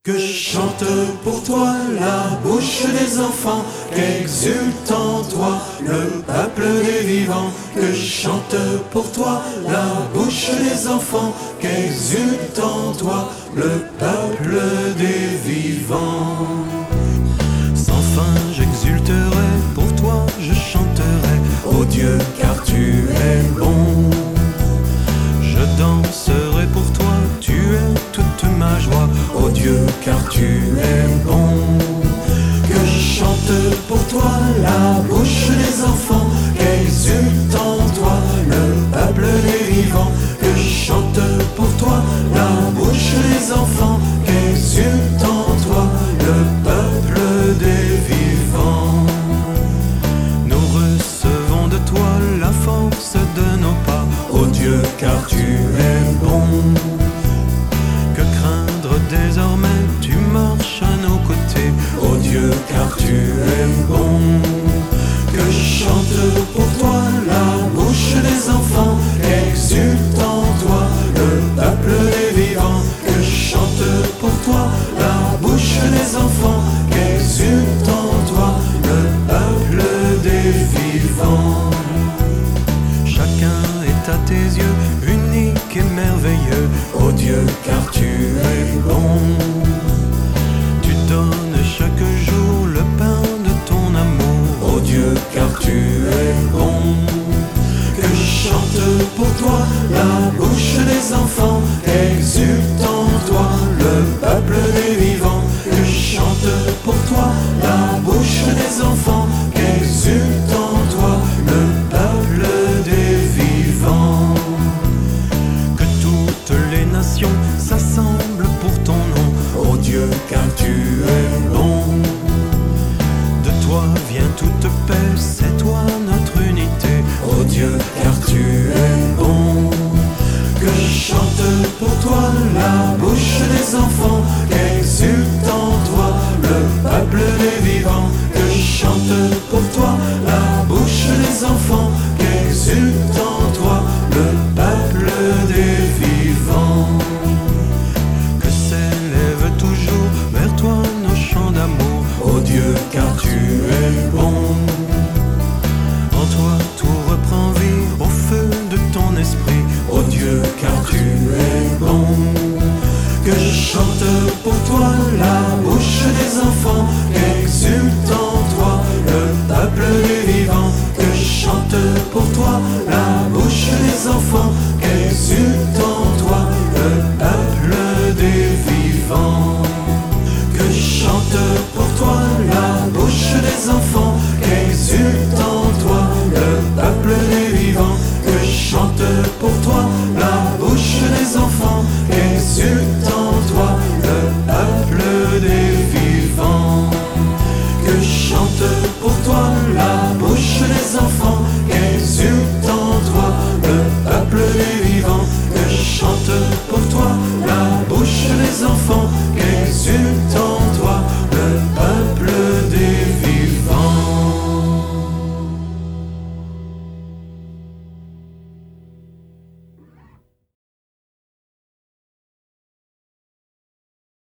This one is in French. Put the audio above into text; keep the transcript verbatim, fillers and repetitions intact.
Que chante pour toi la bouche des enfants, qu'exulte en toi le peuple des vivants. Que chante pour toi la bouche des enfants, qu'exulte en toi le peuple des vivants. Sans fin j'exulterai, pour toi je chanterai, ô Dieu car tu es bon. Je danserai pour toi, tu es toute ma joie, ô Dieu car tu es bon. Que je chante pour toi la bouche des enfants, qu'exulte en toi le peuple des vivants. Que je chante pour toi la bouche des enfants, qu'exulte en toi le peuple des vivants. Nous recevons de toi la force de nos pas, ô Dieu car tu es bon. Que craindre désormais, tu marches à nos côtés, ô Dieu car tu es bon. Que je chante pour toi la bouche des enfants, qu'exulte en toi le peuple des vivants. Que je chante pour toi la bouche des enfants, qu'exulte en toi le peuple des vivants. Chacun est à tes yeux unique et merveilleux, ô Dieu car tu es bon. Tu donnes chaque jour le pain de ton amour, ô Dieu car tu es bon. Que je chante pour toi la bouche des enfants, qu'exulte en toi le peuple des vivants. Que je chante pour toi la bouche des enfants, qu'exulte en toi le peuple des vivants. Que toutes les nations s'assemblent pour ton nom, ô Dieu car tu es bon. De toi vient toute paix, c'est toi notre unité, ô Dieu car tu es bon. Que je chante pour toi la bouche des enfants, qu'exulte en toi le peuple des vivants. Que je chante pour toi la bouche des enfants, qu'exulte en toi le peuple des vivants. Que s'élève toujours vers toi nos chants d'amour, ô Dieu car tu es bon. En toi tout reprend vie au feu de ton esprit, ô Dieu car tu es bon. Que je chante pour toi la bouche des enfants, qu'exulte en toi le peuple des vivants. Que je chante pour toi la bouche des enfants,